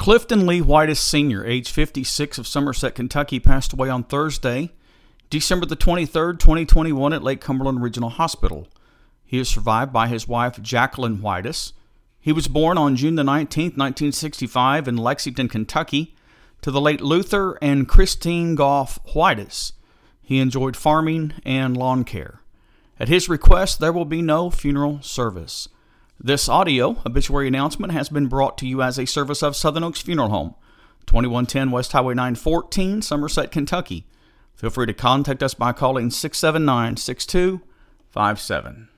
Clifton Lee Whitus Sr., age 56, of Somerset, Kentucky, passed away on Thursday, December the 23rd, 2021, at Lake Cumberland Regional Hospital. He is survived by his wife, Jacqueline Whitus. He was born on June the 19th, 1965, in Lexington, Kentucky, to the late Luther and Christine Goff Whitus. He enjoyed farming and lawn care. At his request, there will be no funeral service. This audio obituary announcement has been brought to you as a service of Southern Oaks Funeral Home, 2110 West Highway 914, Somerset, Kentucky. Feel free to contact us by calling 679-6257.